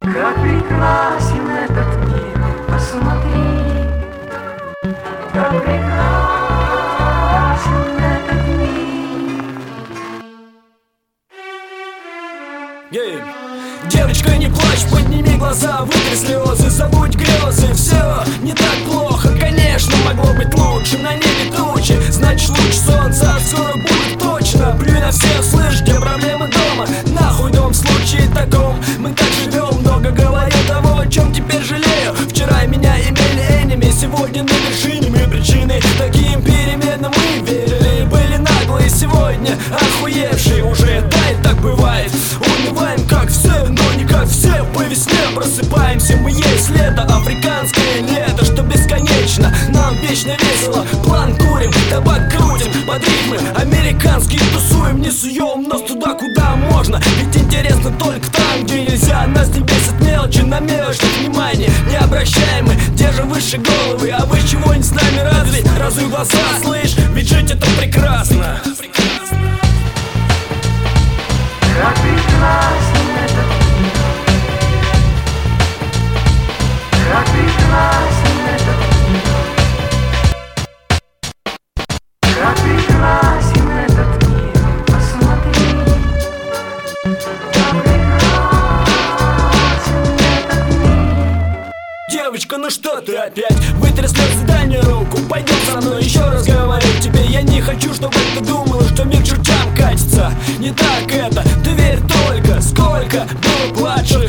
Как прекрасен этот мир, посмотри, как прекрасен этот мир. Девочка, не плачь, подними глаза, вытри слезы, забудь грезы. Все не так плохо, конечно, могло быть лучше. На небе тучи, значит луч солнца скоро будет точно. Плюй на всех, слышь, где проблемы дома? Нахуй дом в случае таком. Мы так живем, много говорю того, о чем теперь жалею. Вчера меня имели энеми, сегодня на вершине. Мы причины таким переменам мы верили, были наглые сегодня, охуевшие уже. Да, и так бывает, унываем как все, но не как все. По весне просыпаемся, мы есть лето, африканское лето, что бесконечно. Нам вечно весело, план курим, табак крутим под ритмы американские тусуем, не суем нос туда, куда можно. Ведь интересно только там, где нельзя. Нас не бесит мелочи, на мелочное внимание не обращаем мы. Держим выше головы, а вы чего не с нами разве? Разуй глаза, слышь, ведь жить это прекрасно. Как прекрасен этот мир, как прекрасен этот мир, как прекрасен этот мир, посмотри, как прекрасен этот мир. Девочка, ну что ты опять? Вытри слезы, дай мне руку, пойдем со мной, еще раз говорю тебе. Я не хочу, чтобы ты думала, что мир к чертям катится. Не так это, ты верь только. Сколько было плачешь,